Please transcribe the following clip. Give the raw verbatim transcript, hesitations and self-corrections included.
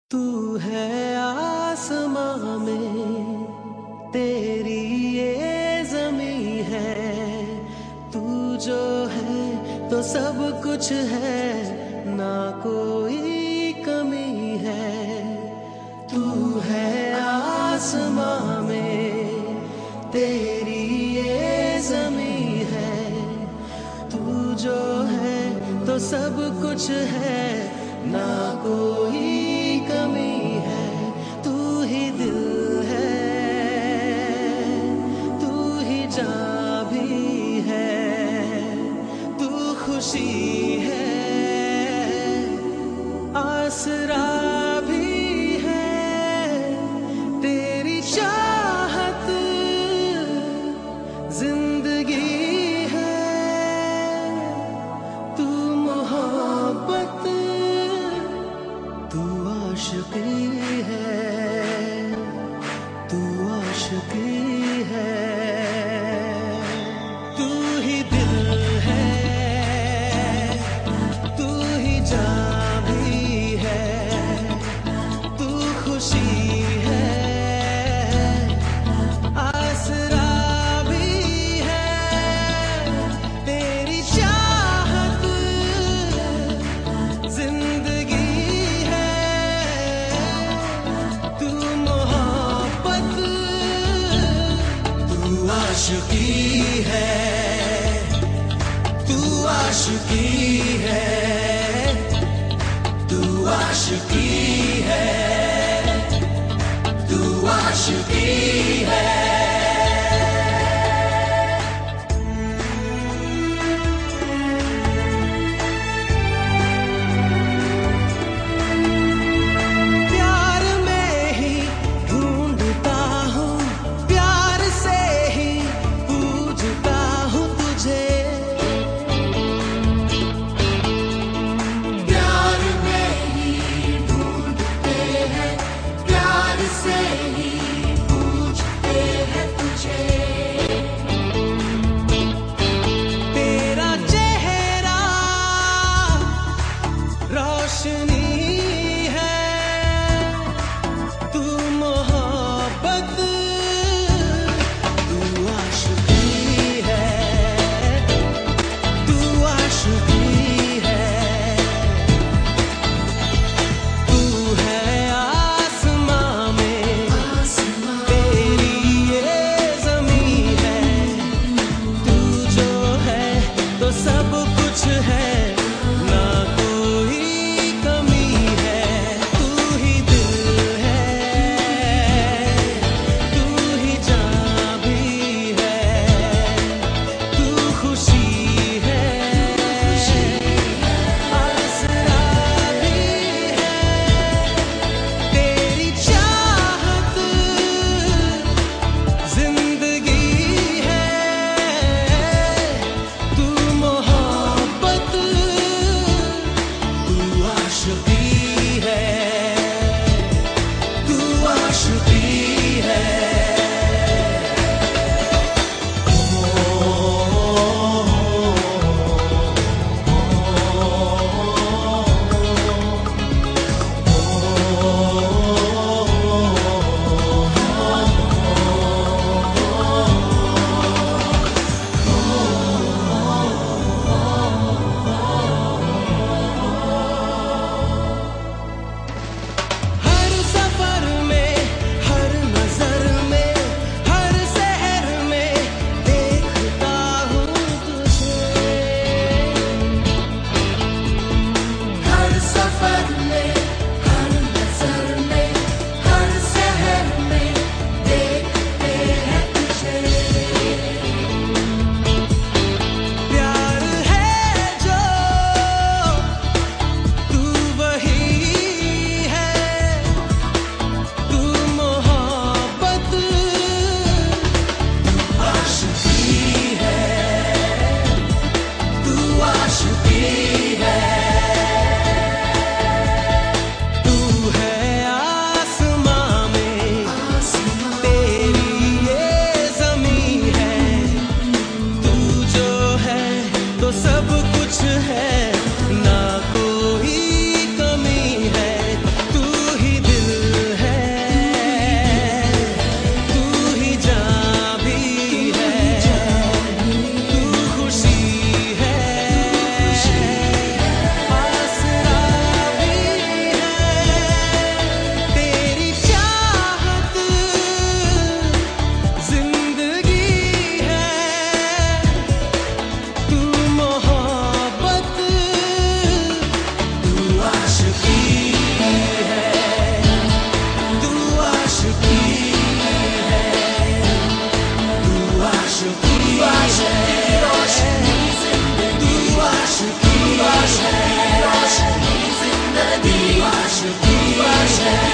तू है आसमां में, तेरी ये ज़मीं है। तू जो है तो सब कुछ है, ना कोई कमी है। तू है आसमां में, तेरी ये ज़मीं है। तू जो है तो सब कुछ है, ना कोई कमी है। तू ही दिल है, तू ही जान भी है। तू खुशी है, आसरा भी है। तेरी चाहत जिंदगी है। तू मोहब्बत, तू आशिकी है, तू आशिकी है। तू ही दिल है, तू ही जान भी है। तू खुशी है, आसरा भी है। तेरी चाहत जिंदगी है। तू मोहब्बत, तू आशिकी है, तू आशिकी है, तू आशिकी है, तू आशिकी है। प्यार में ही ढूंढता हूँ, प्यार से ही पूजता हूँ तुझे। प्यार में ही ढूंढते हैं, प्यार से ही पूछते हैं तुझे। तेरा चेहरा रोशनी है। तू मोहब्बत, तू आशिकी है, तू आशिकी है। तू है आसमां में, तुझे